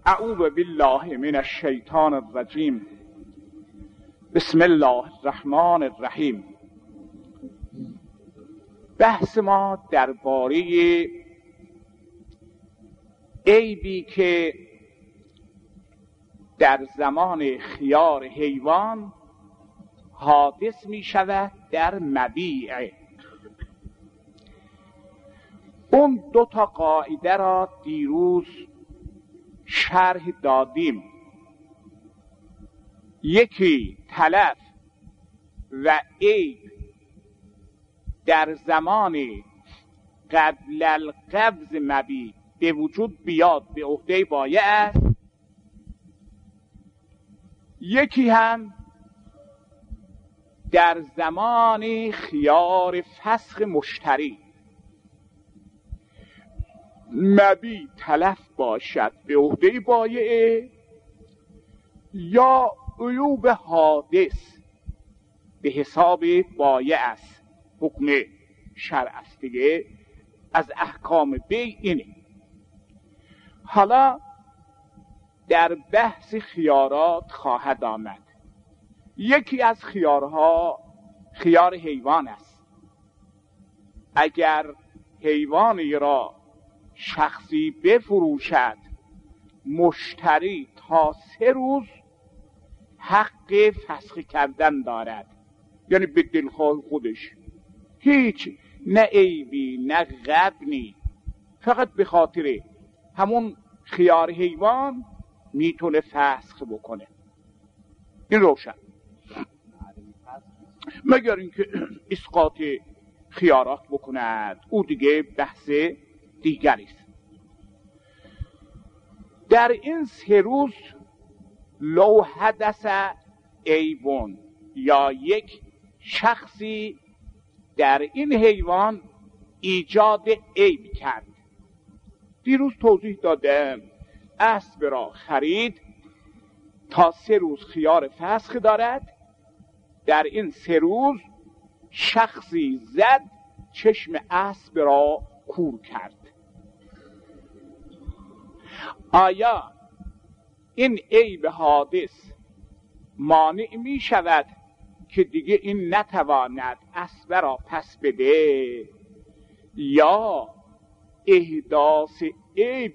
اعوذ بالله من الشیطان الرجیم. بسم الله الرحمن الرحیم. بحث ما درباره عیبی که در زمان خیار حیوان حادث می شود در مبیع. اون دو تا قاعده را دیروز شرح دادیم. یکی تلف و عیب در زمان قبل القبض مبیع به وجود بیاد به عهده بایع است. یکی هم در زمان خیار فسخ مشتری مبیع تلف باشد به عهده بایع یا عیوب حادث به حساب بایع است. حکم شرع است دیگه، از احکام بیع اینه. حالا در بحث خیارات خواهد آمد. یکی از خیارها خیار حیوان است. اگر حیوانی را شخصی بفروشد، مشتری تا 3 روز حق فسخ کردن دارد، یعنی به دلخواه خودش، هیچ نه عیبی نه غبنی، فقط به خاطر همون خیار حیوان میتونه فسخ بکنه. این روشن، مگر اینکه اسقاط خیارات بکند، او دیگه بحث دیگری است. در این 3 روز لو حدث عیبون، یا یک شخصی در این حیوان ایجاد عیب کرد. دیروز توضیح دادم اسب را خرید، تا 3 روز خیار فسخ دارد. در این 3 روز شخصی زد، چشم اسب را کور کرد. آیا این عیب حادث مانع می شود که دیگه این نتواند اسب را پس بده، یا احداث عیب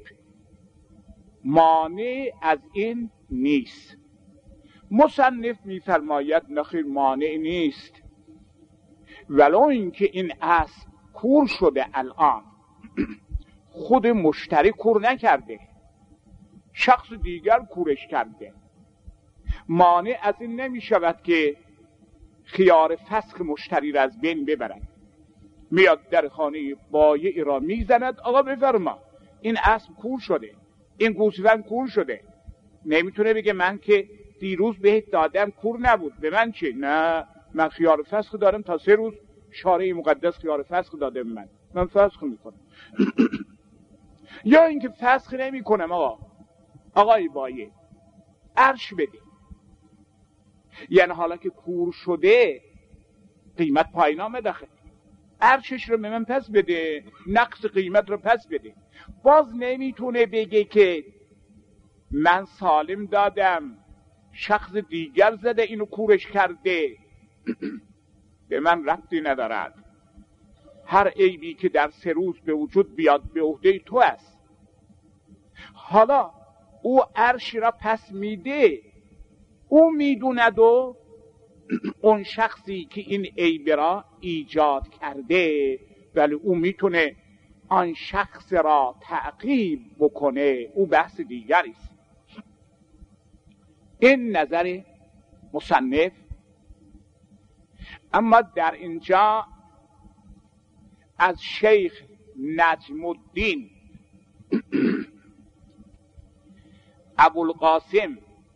مانع از این نیست؟ مصنف می فرماید نخیر، مانع نیست، ولو اینکه این اسب کور شده، الان خود مشتری کور نکرده، شخص دیگر کورش کرده، مانع از این نمی شود که خیار فسخ مشتری را از بین ببرد. میاد در خانه بایع را میزند، آقا بفرما این اسب کور شده، این گوسفند کور شده. نمیتونه بگه من که دیروز بهت دادم کور نبود، به من چه؟ نه، من خیار فسخ دارم، تا 3 روز شارع مقدس خیار فسخ داده من فسخ میکنم. یا اینکه فسخ نمی کنم، آقای بایع عرش بده، یعنی حالا که کور شده قیمت پایین آمده، عرشش رو به من پس بده، نقص قیمت رو پس بده. باز نمیتونه بگه که من سالم دادم، شخص دیگر زده اینو کورش کرده، به من ربطی ندارد. هر عیبی که در 3 روز به وجود بیاد به عهده تو است. حالا او عرشی را پس میده، او میدوند و اون شخصی که این عیب را ایجاد کرده، ولی او میتونه آن شخص را تعقیب بکنه، او بحث دیگری است. این نظر مصنف. اما در اینجا از شیخ نجم الدین ابوالقاسم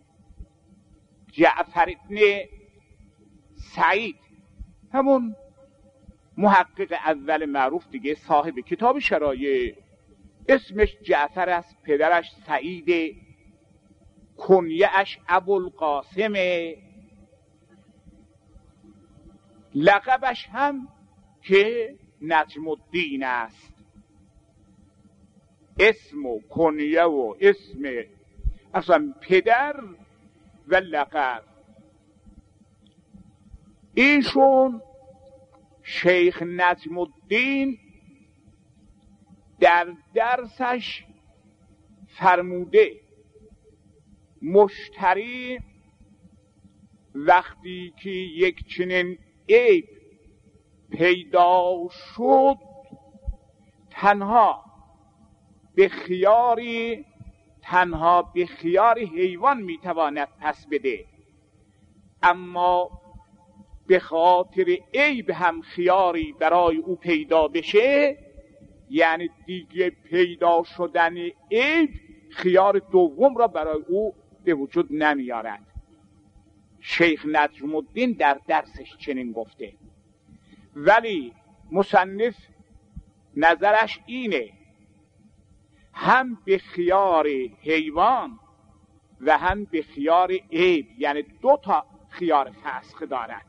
جعفر ابن سعید، همون محقق اول معروف دیگه، صاحب کتاب شرایع، اسمش جعفر است، پدرش سعید، کنیه‌اش ابوالقاسمه، لقبش هم که نجم الدین است. اسم و کنیه و اسم اصلا پدر و لقب. ایشون شیخ نجم الدین در درسش فرموده مشتری وقتی که یک چنین عیب پیدا شد تنها به خیار حیوان میتواند پس بده، اما به خاطر عیب هم خیاری برای او پیدا بشه، یعنی دیگه پیدا شدن عیب خیار دوم را برای او به وجود نمیارد. شیخ نجم الدین در درسش چنین گفته، ولی مصنف نظرش اینه هم به خیار حیوان و هم به خیار عیب، یعنی دو تا خیار فسخ دارد.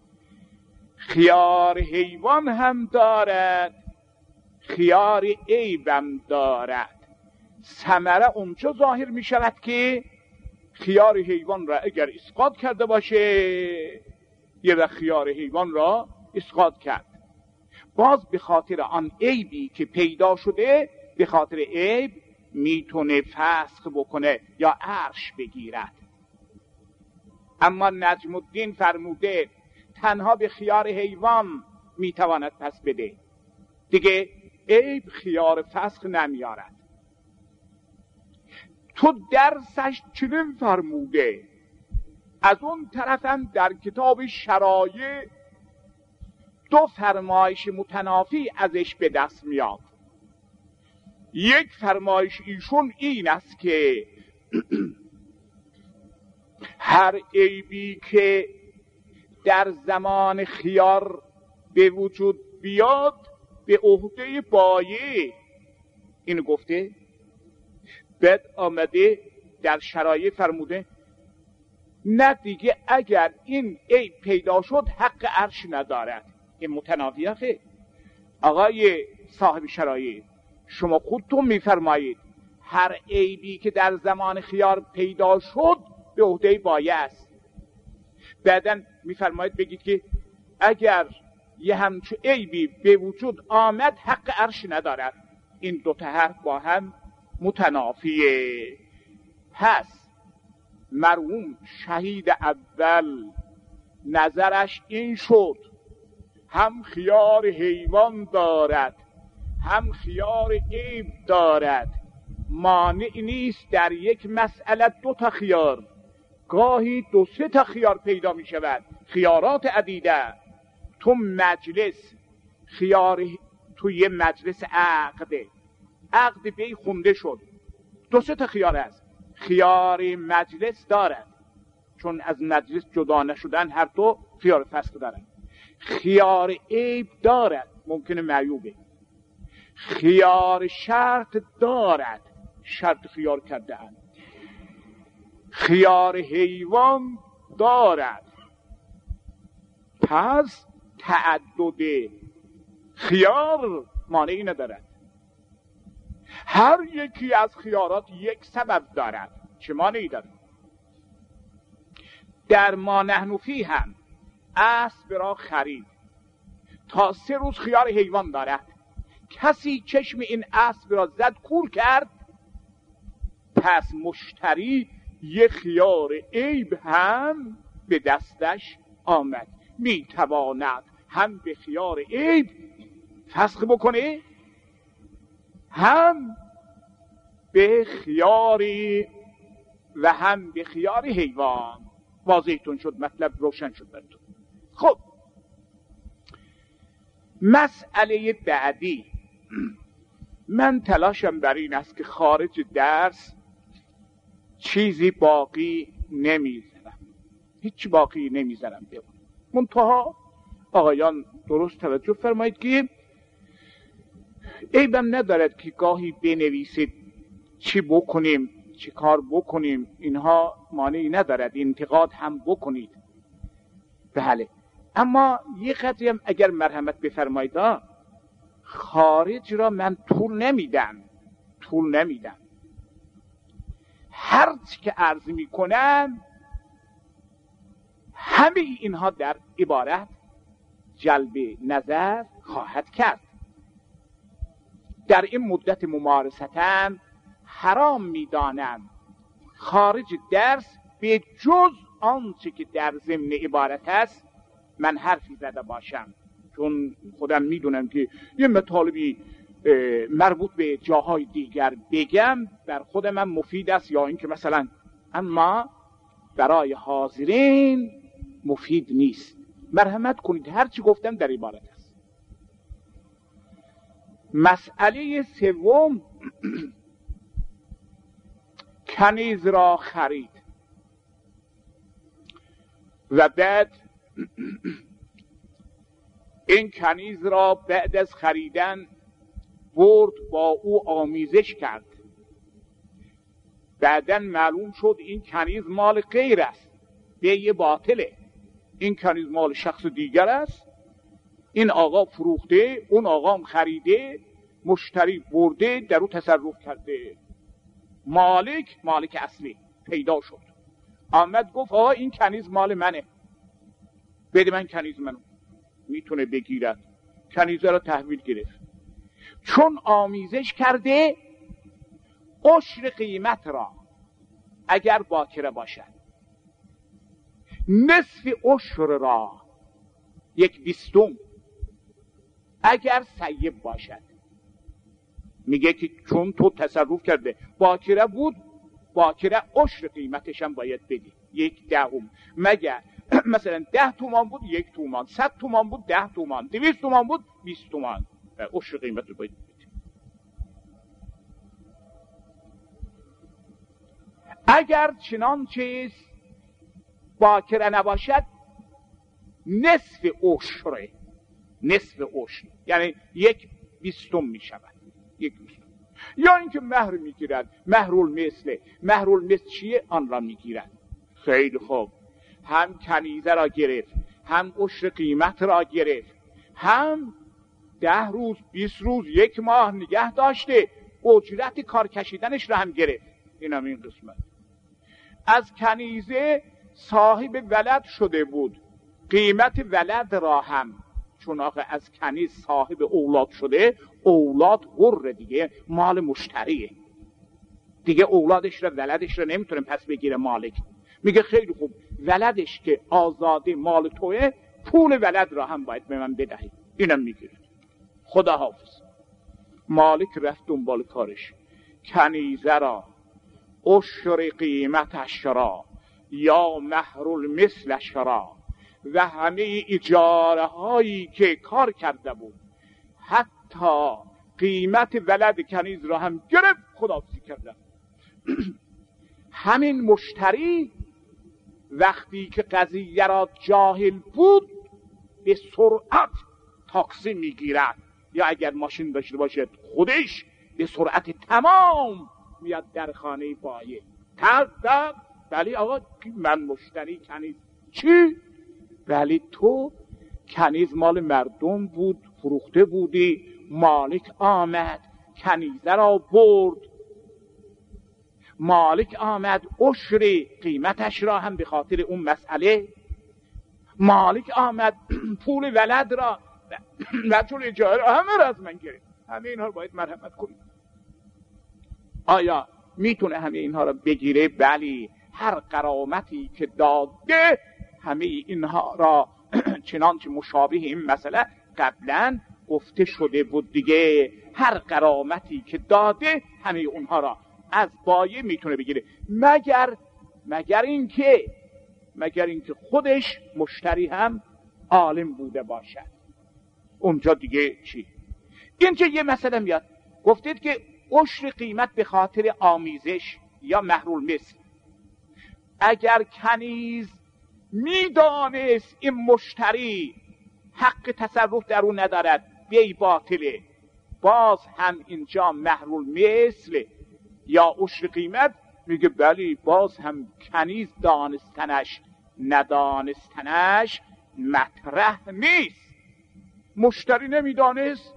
خیار حیوان هم دارد، خیار عیب هم دارد. ثمره اونجا ظاهر می شود که خیار حیوان را اگر اسقاط کرده باشه، یه وقت خیار حیوان را اسقاط کرد، باز به خاطر آن عیبی که پیدا شده، به خاطر عیب میتونه فسخ بکنه یا عرش بگیرد. اما نجم الدین فرموده تنها به خیار حیوان میتواند پس بده، دیگه عیب خیار فسخ نمیارد. تو درسش چنین فرموده. از اون طرفم در کتاب شرایع دو فرمایش متنافی ازش به دست میاد. یک فرمایش ایشون این است که هر عیبی که در زمان خیار به وجود بیاد به عهده بایع، اینو گفته. بعد آمده در شرایع فرموده نه دیگه اگر این عیب پیدا شد حق عرش ندارد. این متنافی آخه. آقای صاحب شرایع شما خودتون میفرمایید هر عیبی که در زمان خیار پیدا شد به عهده بایع است. بعداً میفرمایید بگید که اگر یه همچون عیبی به وجود آمد حق عرش ندارد. این دو تا حرف با هم متنافیه. پس مرحوم شهید اول نظرش این شد هم خیار حیوان دارد هم خیار عیب دارد، مانع نیست در یک مسئله دو تا خیار، گاهی دو سه تا خیار پیدا می شود، خیارات عدیده. تو مجلس خیار، تو یه مجلس عقد بی خونده شد، دو سه تا خیار هست، خیار مجلس دارد، چون از مجلس جدا نشدن هر دو خیار فسخ دارد. خیار عیب دارد، ممکنه معیوبه. خیار شرط دارد، شرط خیار کرده اند. خیار حیوان دارد. پس تعدد خیار مانعی ندارد. هر یکی از خیارات یک سبب دارد، چه مانعی دارد. در ما نحن فیه هم اسب را خرید، تا 3 روز خیار حیوان دارد. کسی چشم این اسب را زد کور کرد، پس مشتری یه خیار عیب هم به دستش آمد، میتواند هم به خیار عیب فسخ بکنه هم به خیاری و هم به خیار حیوان. واضحتون شد؟ مطلب روشن شد براتون؟ خب مسئله بعدی، من تلاشم بر این است که خارج درس چیزی باقی نمیذارم، هیچ باقی نمیذارم بمونه. منتها آقایان درست توجه فرمایید که عیبم ندارد که گاهی بنویسید چی بکنیم چی کار بکنیم، اینها مانعی ندارد، انتقاد هم بکنید. بله، اما یه قدری هم اگر مرحمت بفرمایید، خارج را من طول نمیدم. هر چی که عرض میکنم همه اینها در عبارت جلب نظر خواهد کرد. در این مدت ممارستم حرام میدانم خارج درس به جز آنچه که در ضمن عبارت است من حرفی زده باشم، چون خودم میدونم که یه مطالبی مربوط به جاهای دیگر بگم بر خودم هم مفید است یا اینکه مثلا اما برای حاضرین مفید نیست. مرحمت کنید هر چی گفتم در عبارت است. مسئله سوم کنیز را خرید و بعد این کنیز را بعد از خریدن برد با او آمیزش کرد. بعداً معلوم شد این کنیز مال غیر است، بیع باطله. این کنیز مال شخص دیگر است، این آقا فروخته، اون آقا هم خریده، مشتری برده در او تصرف کرده. مالک اصلی پیدا شد، آمد گفت آقا این کنیز مال منه، بده من کنیز منو. میتونه بگیرد. کنیز را تحویل گرفت. چون آمیزش کرده عشر قیمت را اگر باکره باشد، نصف عشر را 1/20 اگر سیب باشد، میگه که چون تو تصرف کرده باکره بود، باکره عشر قیمتش هم باید بدی 1/10. مگر مثلا 10 تومان بود 1 تومان، 100 تومان بود 10 تومان، 200 تومان بود 20 تومان عشر قیمت رو باید بدی. اگر چنان چیز باکره نباشد نصف عشر یعنی 1/20 می شود. 1/20. یا اینکه مهر میگیرد، مهرالمثل چیه؟ آن را میگیرد. خیلی خوب، هم کنیزه را گرفت، هم عشر قیمت را گرفت، هم 10 روز 20 روز 1 ماه نگه داشته، اجرت کار کشیدنش را هم گرفت. اینم این قسمت. از کنیزه صاحب ولد شده بود، قیمت ولد را هم، چون آخه از کنیز صاحب اولاد شده، اولاد حر دیگه، مال مشتریه دیگه، اولادش را ولدش را نمیتونه پس بگیره مالک. میگه خیلی خوب، ولدش که آزاده مال توه، پول ولد را هم باید به من بدهی. اینم میگیره. خدا حافظ. مالک رفت دنبال کارش، کنیزه را عشر قیمتش را یا مهرالمثلش را و همه اجاره هایی که کار کرده بود، حتی قیمت ولد کنیز را هم گرفت، خداحافظی کرده. همین مشتری وقتی که قضیه را جاهل بود به سرعت تاکسی میگیرد، یا اگر ماشین داشته باشد خودش به سرعت تمام میاد در خانه بایع. تق ولی آقا من مشتری کنیز. چی؟ ولی تو کنیز مال مردم بود، فروخته بودی، مالک آمد کنیزه را برد، مالک آمد عشر قیمتش را هم به خاطر اون مسئله، مالک آمد پول ولد را و چون اجاره را همه را از من گرفت. همه اینها رو باید مرحمت کنید. آیا میتونه همه اینها را بگیره؟ بلی. هر غرامتی که داده همه اینها را، چنانچه مشابه این مسئله قبلا گفته شده بود دیگه، هر غرامتی که داده همه اونها را از بایع میتونه بگیره، مگر اینکه خودش مشتری هم عالم بوده باشد. اونجا دیگه چی؟ اینجا یه مسئله میاد، گفتید که عشر قیمت به خاطر آمیزش یا مهرالمثل. اگر کنیز میدانست این مشتری حق تصرف در اون ندارد، بیع باطله، باز هم اینجا مهرالمثل یا عشر قیمت میگه بلی، باز هم کنیز دانستنش ندانستنش مطرح نیست. مشتری نمیدانست،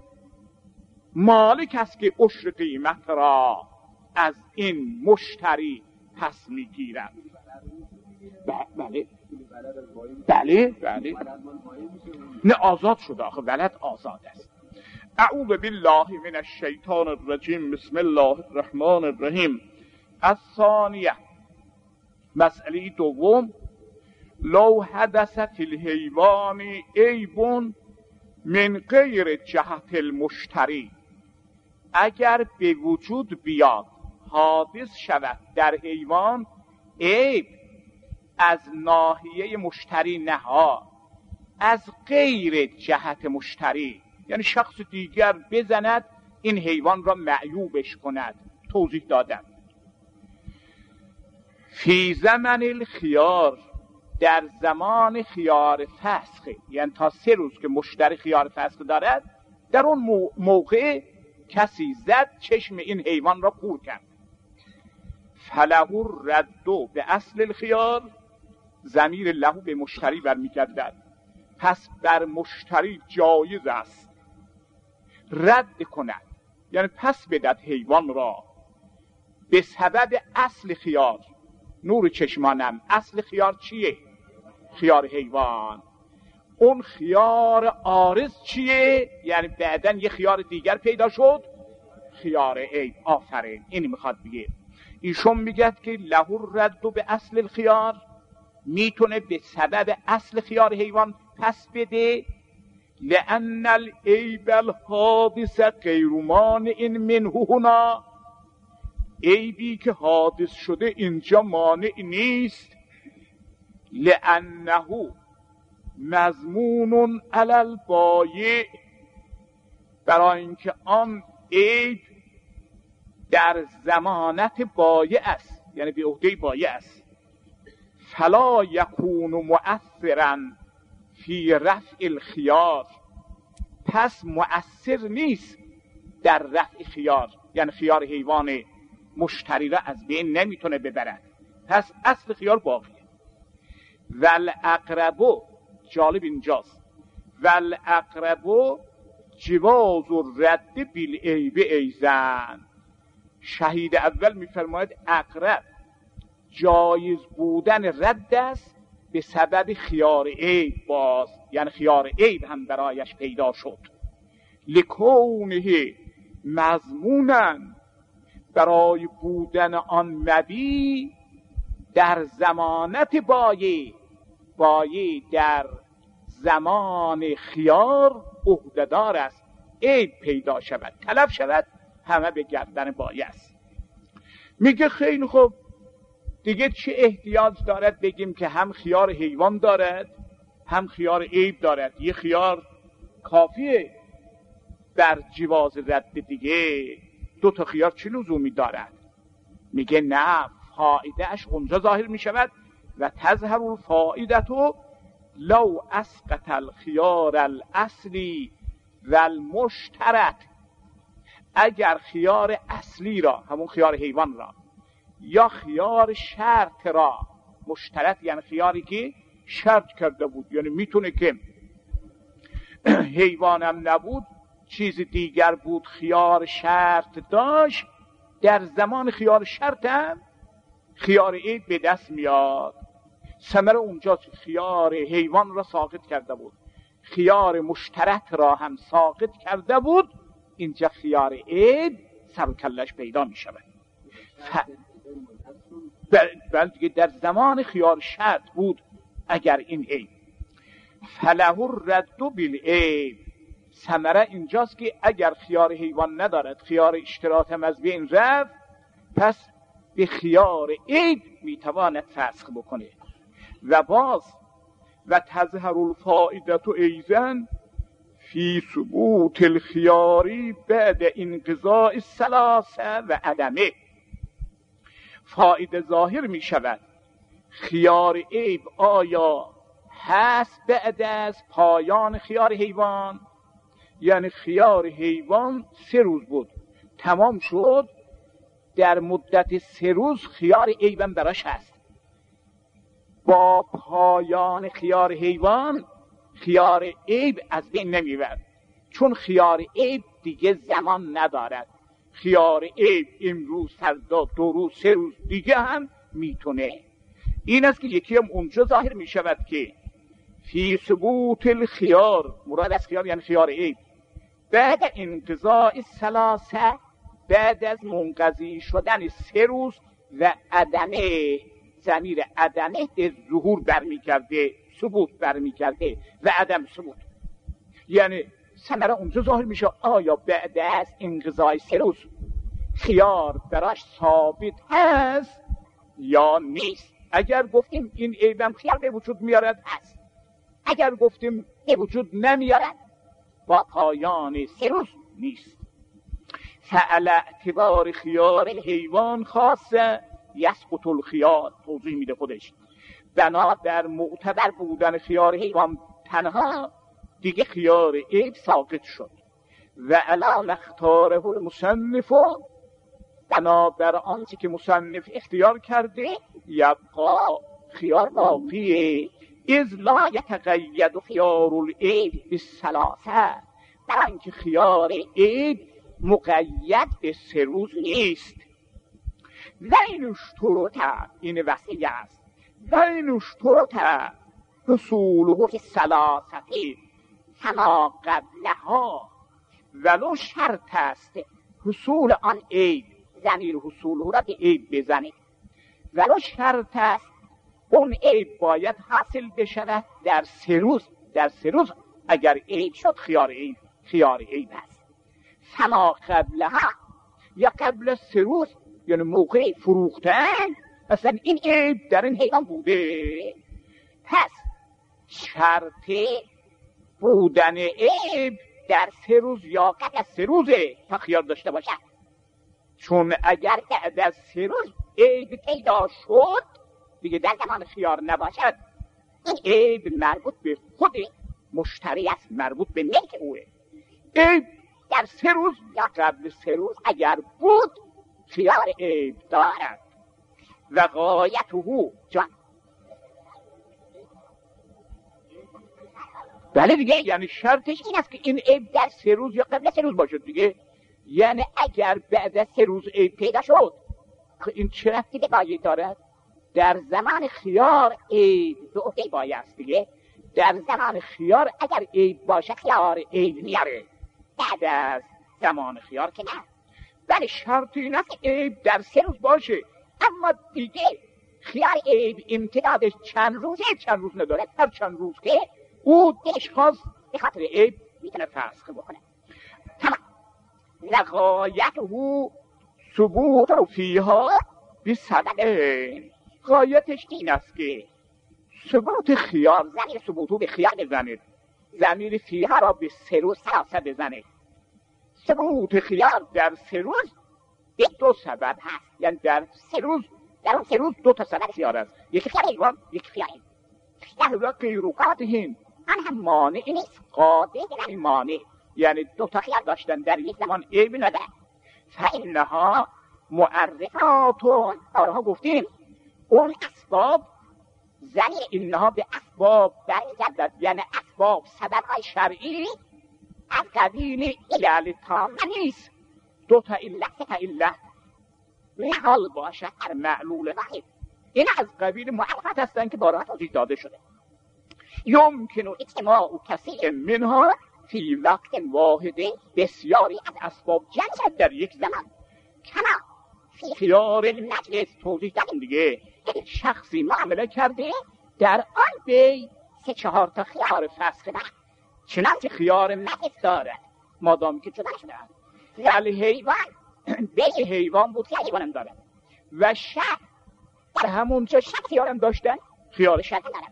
مالک است که عشر قیمت را از این مشتری پس میگیرد. بله بله بله نه آزاد شده، آخه ولد آزاد است. اعوذ بالله من الشیطان الرجیم. بسم الله الرحمن الرحیم. الثانیه، مسئله دوم، لو حدث فی الحیوان عیب من غیر جهت المشتری، اگر به وجود بیاد، حادث شود در حیوان عیب از ناحیه مشتری، نها از غیر جهت مشتری، یعنی شخص دیگر بزند این حیوان را معیوبش کند. توضیح دادم. فی زمن الخیار، در زمان خیار فسخ، یعنی تا 3 روز که مشتری خیار فسخ دارد، در اون موقع کسی زد چشم این حیوان را کور کرد. فله الرد به اصل الخیار، ضمیر له به مشتری برمیگردد، پس بر مشتری جایز است رد کند، یعنی پس بدهد حیوان را به سبب اصل خیار. نور چشمانم، اصل خیار چیه؟ خیار حیوان. اون خیار عارض چیه؟ یعنی بعدن یه خیار دیگر پیدا شد، خیار عیب. آفرین، اینی میخواد بگه. ایشون میگه که له الرد به اصل الخیار، میتونه به سبب اصل خیار حیوان پس بده. لأن العیب الحادث غیر مانع منه هنا، عیبی که حادث شده اینجا مانع نیست. لأنه مضمون علی البایع، برای اینکه آن عیب در ضمانت بایع است، یعنی به عهده بایع است. فلا یکون مؤثرا فی رفع الخیار، پس مؤثر نیست در رفع خیار، یعنی خیار حیوان مشتری را از بین نمیتونه ببرد، پس اصل خیار باقیه. والاقرب، جالب اینجاست، والاقرب جواز الرد بالعیب ایزن. شهید اول میفرماید اقرب جایز بودن رد است به سبب خیار عیب باز، یعنی خیار عیب هم برایش پیدا شد. لکونه مضمونا، برای بودن آن مبی در ضمانت بایع، بایع در زمان خیار عهده‌دار است، عیب پیدا شود، تلف شود، همه به گردن بایع است. میگه خیلی خوب، دیگه چه احتیاج دارد بگیم که هم خیار حیوان دارد هم خیار عیب دارد؟ یه خیار کافیه در جواز رد، دیگه 2 تا خیار چه لزومی دارد؟ میگه نه، فایده اش اونجا ظاهر میشود. و تظهر الفائدة لو اسقط الخيار الاصلی و المشترک، اگر خیار اصلی را، همون خیار حیوان را، یا خیار شرط را، مشترک یعنی خیاری که شرط کرده بود، یعنی میتونه که حیوانم نبود چیز دیگر بود، خیار شرط داشت، در زمان خیار شرط هم خیار عیب به دست میاد. ثمر اونجا خیار حیوان را ساقط کرده بود، خیار مشترک را هم ساقط کرده بود، اینجا خیار عیب سر و کلش پیدا می شود. بلکه در زمان خیار شرط بود اگر این عیب. فله الرد بالعیب، ثمره اینجاست که اگر خیار حیوان ندارد، خیار اشتراط هم از بین رفت، پس به خیار عیب میتواند فسخ بکنه. و باز و تظهر الفائدة ایضا فی ثبوت الخیاری بعد انقضاء الثلاثه و عدمه. فائده ظاهر می شود خیار عیب آیا هست بعد از پایان خیار حیوان؟ یعنی خیار حیوان 3 روز بود، تمام شد، در مدت 3 روز خیار عیبم براش هست. با پایان خیار حیوان خیار عیب از بین نمیبرد، چون خیار عیب دیگه زمان ندارد. خیار عیب امروز، فردا، 2 روز، 3 روز دیگه هم میتونه. این است که یکی هم اونجا ظاهر میشود که فی ثبوت الخیار، مراد از خیار یعنی خیار عیب، بعد انقضاء ثلاثه، بعد از منقضی شدن 3 روز و عدمه، ضمیر عدمه به ظهور برمیگرده، ثبوت برمیگرده و عدم ثبوت، یعنی ثمره اونجا ظاهر میشه آیا بعد از انقضای 3 روز خیار براش ثابت هست یا نیست. اگر گفتیم این عیبم خیار به وجود میارد هست، اگر گفتیم به وجود نمیارد با پایان 3 روز نیست. فعلى اعتبار خیار الحیوان خاصه یسقط الخیار، توضیح میده خودش، بنا در معتبر بودن خیار حیوان تنها دیگه خیار عیب ساقط شد. و علی اختاره المصنف، بنا بر آنچه که مصنف اختیار کرده، یبقا خیار باقیه. اذ لا یتقید خیار العیب بالثلاثه، برای اینکه خیار عیب مقید به 3 روز نیست. و این اشترط، این وسیله است، و این اشترط حصوله فی الثلاثه فما قبلها، ولو شرط است حصول آن عیب، ضمیر حصوله را به عیب بزنید، ولو شرط است اون عیب باید حاصل بشود در 3 روز، در 3 روز اگر عیب شد خیار عیب است. فما قبلها، یا قبل 3 روز یعنی موقع فروختن اصلا این عیب در این حیوان بوده، پس شرط بودن عیب در 3 روز یا قبل از 3 روزه تا خیار داشته باشد. چون اگر بعد از 3 روز عیب پیدا شد دیگه در زمان خیار نباشد، این عیب مربوط به خود مشتری است، مربوط به ملک اوه. عیب در 3 روز یا قبل 3 روز اگر بود خیار عیب دارد. و غایته جان، بله دیگه، یعنی شرطش این است که این عیب در 3 روز یا قبل 3 روز باشد دیگه. یعنی اگر بعد از 3 روز عیب پیدا شد، این چه رفتی به غایه دارد؟ در زمان خیار عیب دو عیب است دیگه. در زمان خیار اگر عیب باشه خیار عیب میاره، بعد از زمان خیار که نه. ولی شرط این است که عیب در 3 روز باشه، اما دیگه خیار عیب امتدادش چند روزه، چند روز نداره، هر چند روز که او دلش خواست به خاطر عیب میتونه فسخ بکنه. تمام. لغایته ثبوت فیها بسبب، غایتش این است که ثبوت خیار، ضمیر ثبوتو به خیار بزنید، ضمیر فیها را به 3 روز ثلاثه بزنید. ثبوت خیار در 3 روز به 2 سبب هست، یعنی در 3 روز، در اون 3 روز 2 تا سبب خیار است، یکی خیار حیوان، یکی خیار عیب. لحظه قیروقاتهم، آن هم مانع نیست، قاطع یعنی مانع، یعنی 2 تا خیار داشتن در یک زمان عیب نداره. فإنها معرفاتون، آنها گفتیم اون اسباب، زنی اینها به اسباب برگردد، یعنی اسباب سبب‌های شرعی از قبیل علل تامه نیست. 2 تا علت، 3 تا علت محال باشد در معلول واحد، این از قبیل معرفت هستند که بارها توضیح داده شده. یمکن اجتماع کثیر منها فی وقت واحد، بسیاری از اسباب جمع شد در یک زمان. کما فی خیار مجلس، توضیح دادیم دیگه، شخصی معامله کرده در آن بی 3-4 تا خیار فسخ ده، چنانچه خیار مجلس دارد مادام که جدا شده، ولی حیوان بی حیوان بود که حیوانم دارد و شب در همونجا شب خیارم داشتن، خیار شب دارد.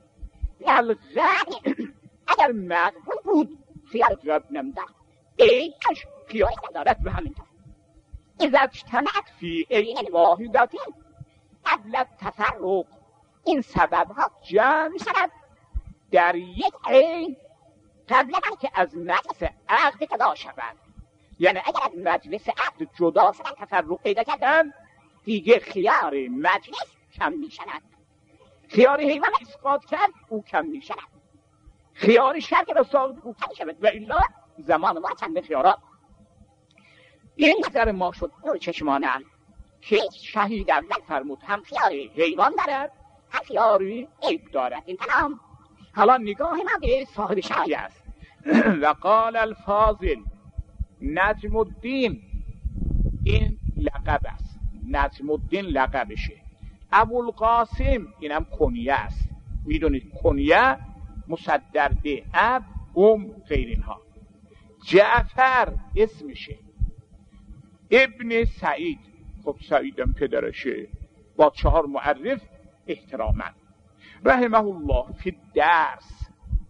الغنی اگر مغبون بود خیار غب نمدارد، ایش خیار دارد به همینطور. اذا اجتمعت فی عین واحدتی قبل التفرق، این سبب ها جمع شد در یک عین قبل که از مجلس عقد جدا شود. یعنی اگر از مجلس عقد جدا شدن، تفرق پیدا کردن، دیگه خیار مجلس کم می شود. خیار حیوان اسقاط کرد او کم می شود، خیار شرک را ساقط او کم شود. و الا زمان ما چند خیارات. این نظر ما شد چشمانه که شهیدم نفرمود هم خیار حیوان دارد هم خیار عیب دارد. این تمام. حالا نگاه من به صاحب شرایع است. و قال الفاضل نجم الدین، این لقب است، نجم الدین لقبشه. ابوالقاسم اینم کنیه است. میدونید کنیه مصدر به اب غیر اینها. جعفر اسمشه. ابن سعید، خب سعیدم پدرشه، با 4 معرف احتراما. رحمه الله فی درس،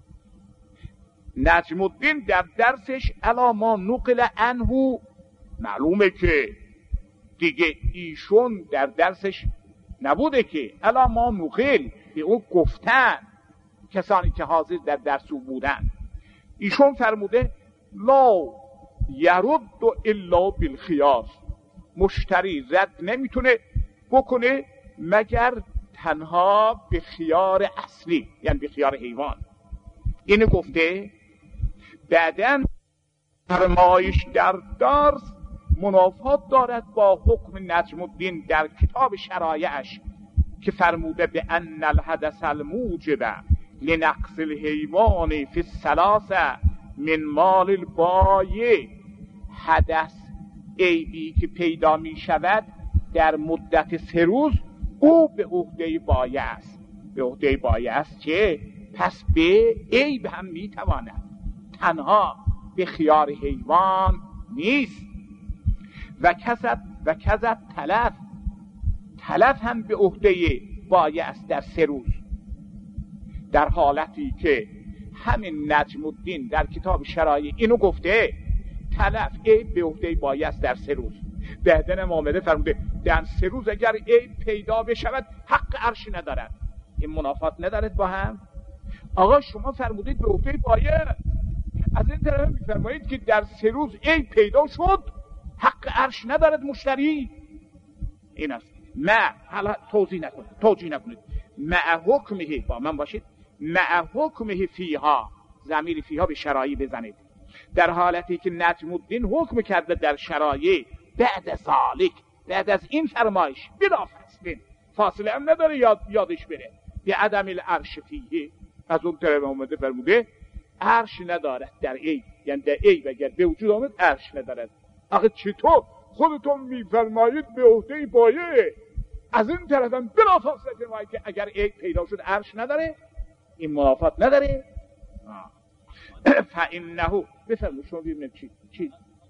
نجم الدین در درسش علی ما نقل عنه، معلومه که دیگه ایشون در درسش نبوده که علی ما نقل، به اون گفتن کسانی که حاضر در درس بودن. ایشون فرموده لا یرد الا بالخیار، مشتری رد نمیتونه بکنه مگر تنها به خیار اصلی، یعنی به خیار حیوان. اینو گفته. بعدن فرمایش در درس منافات دارد با حکم نجم الدین در کتاب شرایعش که فرموده به ان الحدث الموجب لنقص الحیوان فی الثلاثه من مال البایع، حدث عیبی که پیدا می شود در مدت 3 روز او به عهده بایع است. به عهده بایع است که پس به عیب هم می تواند، تنها به خیار حیوان نیست. و کذب تلف هم به عهده بایع است در 3 روز، در حالتی که همین نجم الدین در کتاب شرایع اینو گفته تلف عیب به عهده بایع است در 3 روز. بعدن آمده فرموده در 3 روز اگر عیب پیدا بشود حق عرش ندارد. این منافات ندارد با هم. آقا شما فرمودید به عهده بایع، از این طرف میفرمایید که در 3 روز عیب پیدا شد حق عرش ندارد مشتری. این است. حالا توجیه نکنید. مع حکمه، با من باشید، مع حکمه فیها، ضمیر فیها به شرایع بزنید. در حالتی که نجم الدین حکم کرده در شرایع، بعد از این فرمایش بلا فاصله هم نداره یادش بره به عدم العرش فیه. از اون طرف اومده فرموده عرش ندارد در عیب، یعنی در عیب اگر به وجود آمد عرش ندارد. آخه چطور خودتون میفرمایید به عهده بایع، از این طرف هم بلا فاصله فرمایید که اگر عیب پیدا شد عرش نداره؟ این منافات نداره. فانه بفرمایید شما ببینید چی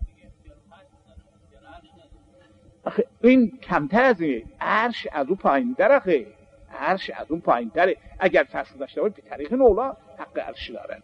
آخه این کمتر از اینه. عرش از اون پایین درخه، عرش از اون پایین تره. اگر فرض داشته باید به طریق نولا حق عرش دارد.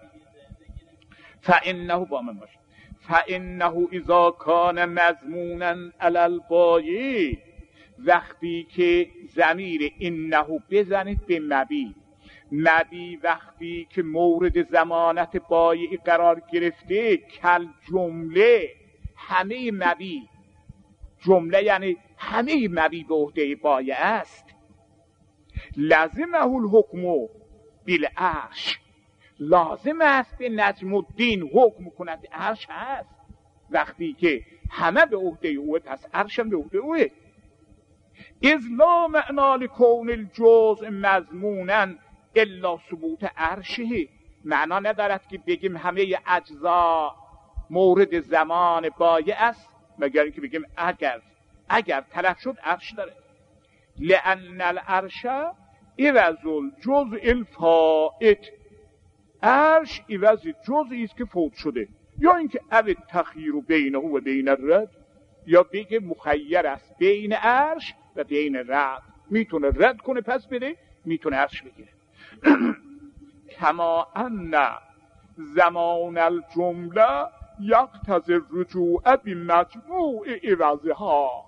فانه با من باشه. فانه اذا کان مضمونا علی البایع، وقتی که ضمیر انه بزنید به مبی وقتی که مورد ضمانت بایع قرار گرفته، کل جمله، همه مبی، جمله یعنی همه مبی به عهده بایع است، لازمه الحکم بالعرش، لازم است به نجم الدین حکم کند عرش هست. وقتی که همه به عهده اوه پس عرش هم به عهده اوه. اذ لا معنا لکون الجزء مضمونا الا ثبوت عرشه، معنا ندارد که بگیم همه اجزا مورد زمان بایع است مگر اینکه بگیم اگر تلف شد عرش داره. لان العرش عوض الجزء الفائت، عرش عوض جزئی است که فوت شده. یا اینکه او تخییر بینه و بین الرد، یا بگه مخیر است بین عرش و بین رد، میتونه رد کنه پس بده، میتونه عرش بگیره. کما ان زمان الجمله یقتضی الرجوع بمجموع عوضها،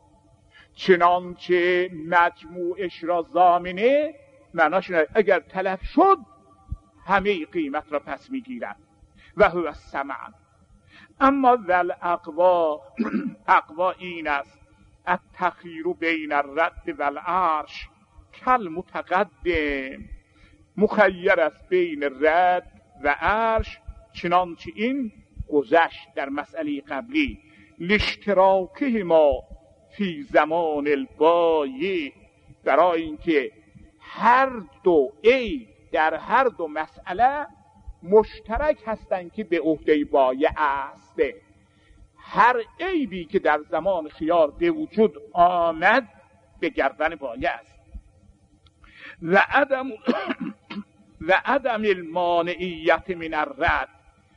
چنانچه مجموعش را ضامنه، معناش اگر تلف شد همه قیمت را پس میگیرن. و هو السمع. اما ذل اقوا این است التخییر بین الرد و العرش کل متقدم، مخیر است بین رد و عرش چنانچه این گذشت در مسئله قبلی. لاشتراکه ما فی زمان البایع، برای اینکه هر دو عیب در هر دو مسئله مشترک هستند که به عهده بایع است. هر عیبی که در زمان خیار به وجود آمد به گردن بایع است. و عدم المانعیت من الرد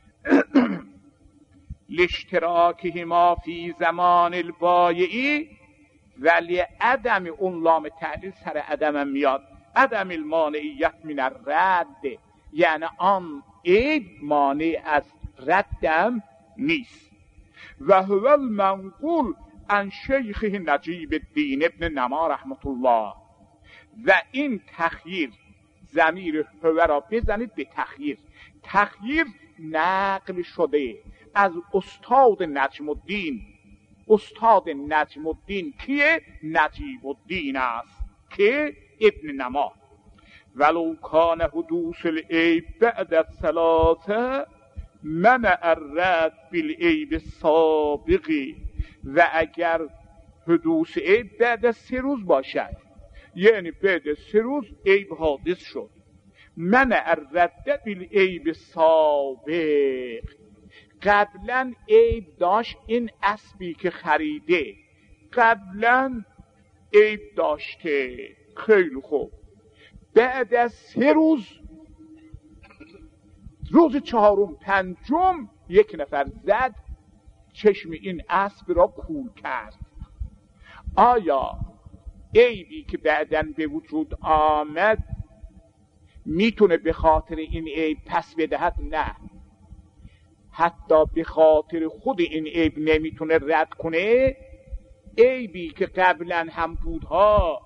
لاشتراکهما فی زمان البایع، ولی عدم، اون لام تعلیل سر عدم میاد، عدم المانعیت من الرد یعنی آن عیب مانع از ردم نیست. و هو المنقول عن شیخه نجیب الدین ابن نما رحمت الله. و این تخییر، ضمیر هو را بزنید به تخییر، تخییر نقل شده از استاد نجم الدین. استاد نجم الدین کیه؟ نجیب الدین است که ابن نما. ولو کان حدوث العیب بعد الثلاثه منع الرد بالعیب السابق. و اگر حدوث عیب بعد از 3 روز باشد، یعنی بعد از 3 روز عیب حادث شد، منع الرد بالعیب السابق، قبلا عیب داشت، این اسبی که خریده قبلا عیب داشته، خیلی خوب، بعد از 3 روز، روز 4م 5م یک نفر زد چشم این اسب را کور کرد. آیا عیبی که بعداً به وجود آمد میتونه به خاطر این عیب پس بدهد؟ نه، حتی به خاطر خود این عیب نمیتونه رد کنه. عیبی که قبلا هم بودها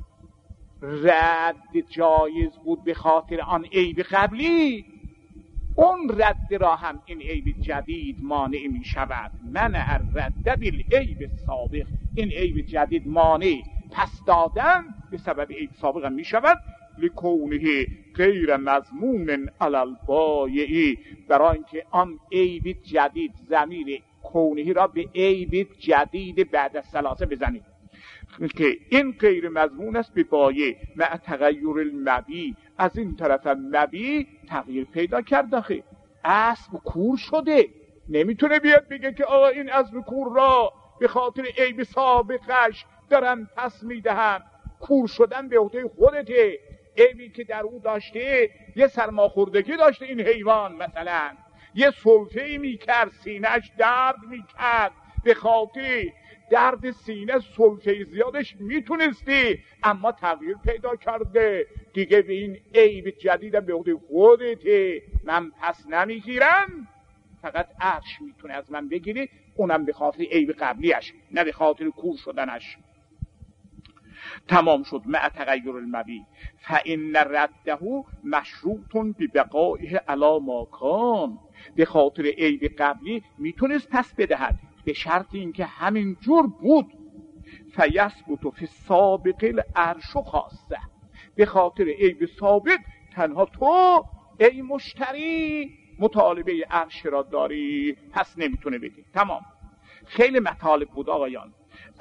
رد جایز بود به خاطر آن عیب قبلی، اون رد را هم این عیب جدید مانع می شود. منع الرد بالعیب السابق، این عیب جدید مانع پس دادن به سبب عیب سابق می شود. لکونه غیر مضمون علی البایع، برای اینکه آن عیب جدید، ضمیر کونه را به عیب جدید بعد از 3 بزنید که این غیر مضمون است به بایع مع تغییر المبیع. از این طرف مبیع تغییر پیدا کرد، آخه اسب کور شده، نمیتونه بیاد بگه که آقا این اسب کور را به خاطر عیب سابقش دارم پس میدهم. کور شدن به عهده خودته. عیبی که در او داشته، یه سرماخوردگی داشته این حیوان، مثلا یه سلطه‌ای میکرد، سینه‌اش درد میکرد، به خاطر درد سینه سلطه زیادش میتونستی، اما تغییر پیدا کرده دیگه، به این عیب جدیدم به عهده خودته، من پس نمیگیرم، فقط عرش میتونه از من بگیری، اونم به خاطر عیب قبلیش، نه به خاطر کور شدنش. تمام شد. مع تغییر المبیع فإن رده مشروط ببقائه علی ما کان، به خاطر عیب قبلی میتونست پس بدهد به شرط اینکه همین جور بود. فیثبت فی السابق العرش خاصه، به خاطر عیب سابق تنها تو ای مشتری مطالبه عرش را داری، پس نمیتونه بدی. تمام. خیلی مطالب بود آقایان.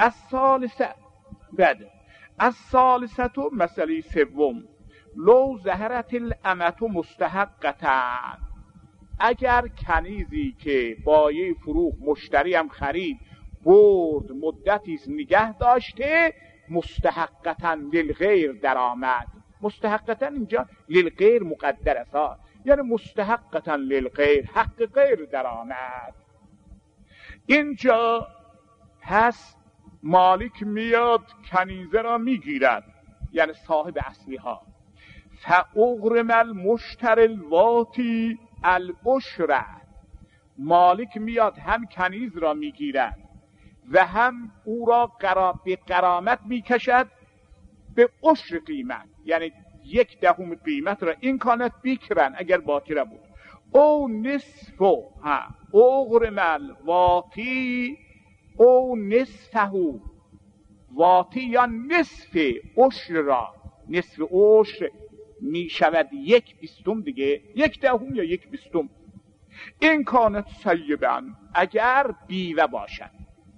از ثالثه مسئله سوم، لو ظهرت الامة مستحقتن، اگر کنیزی که بایع فروخ مشتری هم خرید برد مدتی نگه داشته، مستحقتن للغیر در آمد. مستحقتن اینجا للغیر مقدر است، یعنی مستحقتن للغیر، حق غیر در آمد. اینجا پس مالک میاد کنیزه را میگیرد، یعنی صاحب اصلی ها. فاغرم المشتری الواتی الاشره، مالک میاد هم کنیز را میگیرد و هم او را به غرامت میکشد به عشر قیمت، یعنی 1/10 قیمت را این کانت بیکرن اگر باکره بود، او نصف اغرم الواتی او نصفه، واتی یا نصف عشر را، نصف عشر می شود 1/20 دیگه، 1/10 یا 1/20. این کانت سیبن، اگر بیوه باشد،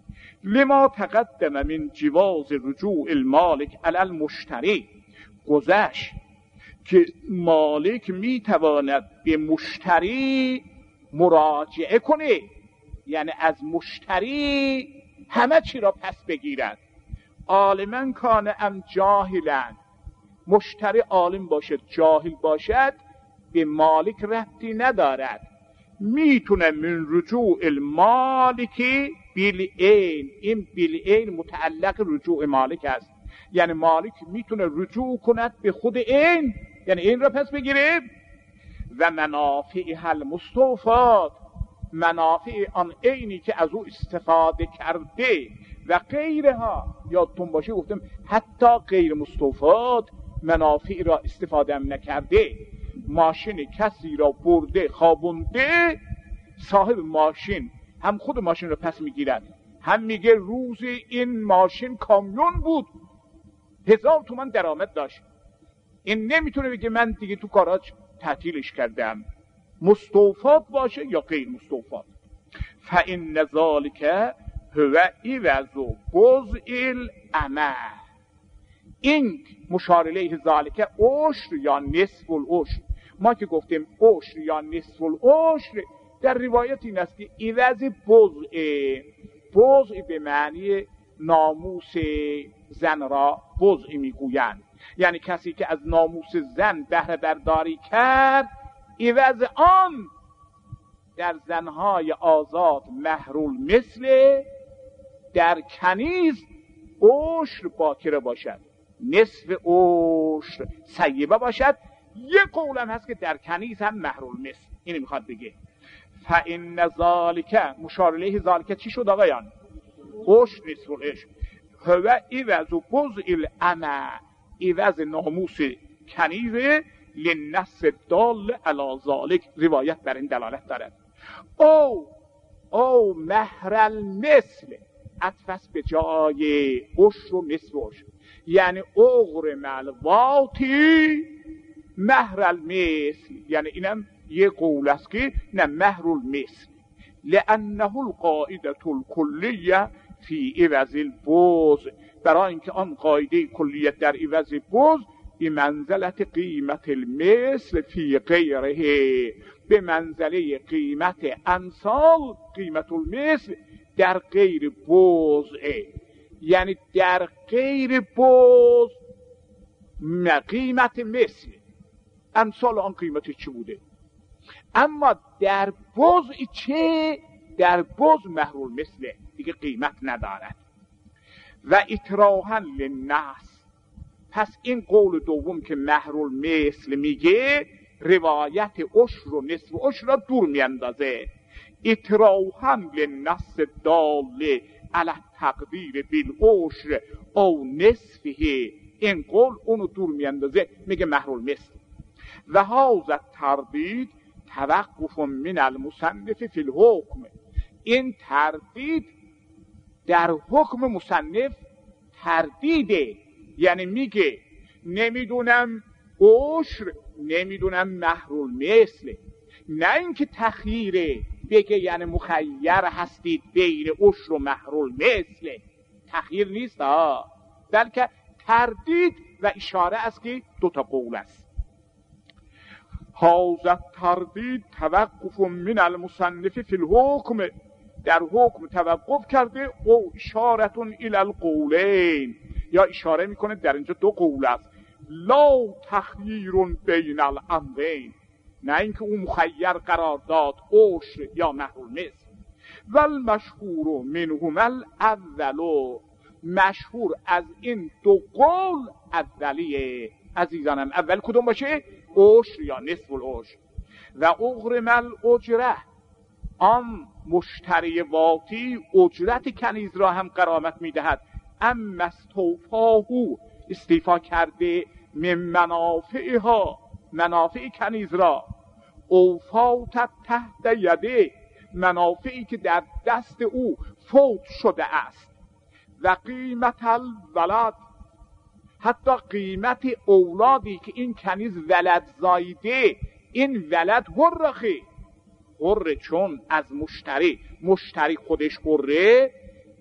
لما تقدم من جواز رجوع المالک علی المشتری، گذشت که مالک میتواند به مشتری مراجعه کنه، یعنی از مشتری همه چی را پس بگیرد. عالما کان ام جاهلا، مشتری عالم باشد جاهل باشد به مالک ربطی ندارد، میتونه من رجوع المالکی بالعین، این بالعین متعلق رجوع مالک است، یعنی مالک میتونه رجوع کند به خود این، یعنی این را پس بگیره. و منافعها المستوفات، منافع آن عینی که از او استفاده کرده و غیرها، یادتون باشه گفتم حتی غیر مستوفات منافع را استفاده هم نکرده. ماشین کسی را برده خوابونده، صاحب ماشین هم خود ماشین را پس میگیرد، هم میگه روز این ماشین کامیون بود 1000 تومان درآمد داشت. این نمیتونه بگه من دیگه تو گاراژ تعطیلش کردم، مستوفات باشه یا غیر مستوفات. فإن ذلک هو عوض بضع العمل، این مشار الیه ذلک عشر یا نصف العشر. ما که گفتیم عشر یا نصف العشر، در روایت این است که عوض بضع به معنی ناموس زن را بضع میگویند، یعنی کسی که از ناموس زن بهره برداری کرد، عوض آن در زنهای آزاد مهرول مثل در کنیز عشر باکره باشد، نصف عشر سیبه باشد. یک قولم هست که در کنیز هم مهرول مثل، اینو میخواد بگه. فإن ذالک، مشار الیه ذالک چی شد آقایان؟ عشر نصف العشر. هو عوض بضع العمل، عوض ناموس کنیز للنص دال علی ذالک، روایت بر این دلالت دارد. او مهر المثل، عطف به جای عشر و نصف عشر، یعنی اغر ملواتی مهر المثل، یعنی اینم یه قول است که نه مهر المثل، لانه القاعده الکلیه فی عوض البضع، برای اینکه آن قاعده کلیت در عوض بضع به منزلت قیمت المثل فی غیره، به منزله قیمت امثال قیمت المثل در غیر بضع، یعنی در غیر بضع قیمت مثل امثال آن قیمت چی بوده، اما در بضع چه؟ در بضع مهرول مثل دیگه قیمت ندارد. و اطراحا للناس، پس این قول دوم که مهرول مثل میگه روایت عشر و نصف عشر را دور میاندازه. اطراحا للناس دال علی تقدیر بالعشر او نصفه، این قول اونو دور میاندازه میگه مهرول مثل. و هذا تردید توقف من المصنف فی الحکم، این تردید در حکم مصنف تردیده، یعنی میگه نمیدونم عشر نمیدونم مهرول مثل، نه اینکه تخییره بگه یعنی مخیر هستید بین عشر و مهرول مثل، تخییر نیست بلکه تردید و اشاره است که دوتا قول است. هذا تردید توقف من المصنف فی الحکم، در حکم توقف کرده، او اشارتون الی القولین، یا اشاره میکنه در اینجا دو قول است، لا تخییر بین الامرین، نه اینکه او مخیر قرار داد عشر یا مهرول مثل. و المشهور منهما الاول، مشهور از این دو قول اولیه. عزیزانم اول کدوم باشه؟ عشر یا نصف العشر. و اغرم الاجره، آن مشتری واتی اجرت کنیز را هم غرامت میدهد، اما استوفاهو، استیفا کرده، من منافعها، منافع کنیز را، اوفات تحت یده، منافعی که در دست او فوت شده است، و قیمت الولد، حتی قیمت اولادی که این کنیز ولد زایده، این ولد حرخه، حره چون از مشتری خودش حره،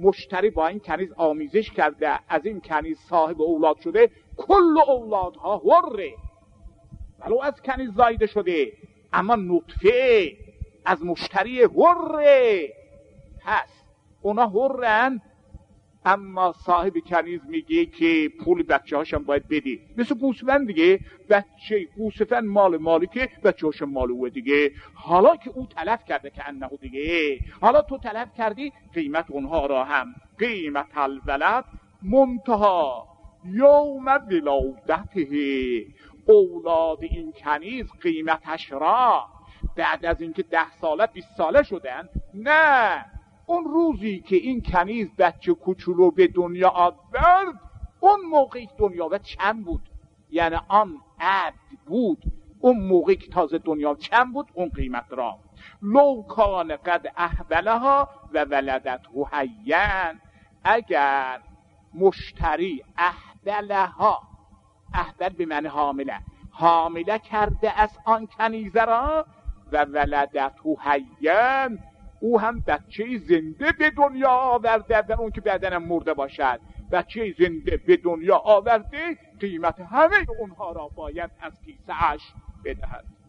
مشتری با این کنیز آمیزش کرده، از این کنیز صاحب اولاد شده، کل اولادها حره، ولو از کنیز زایده شده، اما نطفه از مشتری حره. پس اونا حرن، اما صاحب کنیز میگه که پول بچه هاشم باید بدی. مثل گوسفند دیگه، بچه گوسفند مال مالکه، بچه هاشم مال اوه دیگه. حالا که او تلف کرده که انه دیگه، حالا تو تلف کردی، قیمت اونها را هم قیمت الولد منتها یوم ولادته، اولاد این کنیز قیمتش را بعد از اینکه 10 ساله 20 ساله شدن، نه، اون روزی که این کنیز بچه کوچولو به دنیا آورد، اون موقعی دنیا و چند بود، یعنی آن عبد بود، اون موقعی که تازه دنیا چند بود، اون قیمت را لو کان قد احبلها و ولدته حیاً، اگر مشتری احبلها، احبل به معنی حامله، حامله کرده از آن کنیزه را، و ولدته حیاً، او هم بچه زنده به دنیا آورده، و اون که بعدنم مرده باشد، بچه زنده به دنیا آورده، قیمت همه اونها را باید از کیسه اش بدهد.